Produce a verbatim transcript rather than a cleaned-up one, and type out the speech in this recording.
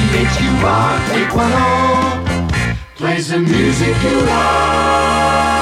H U R eight one zero plays the music you love.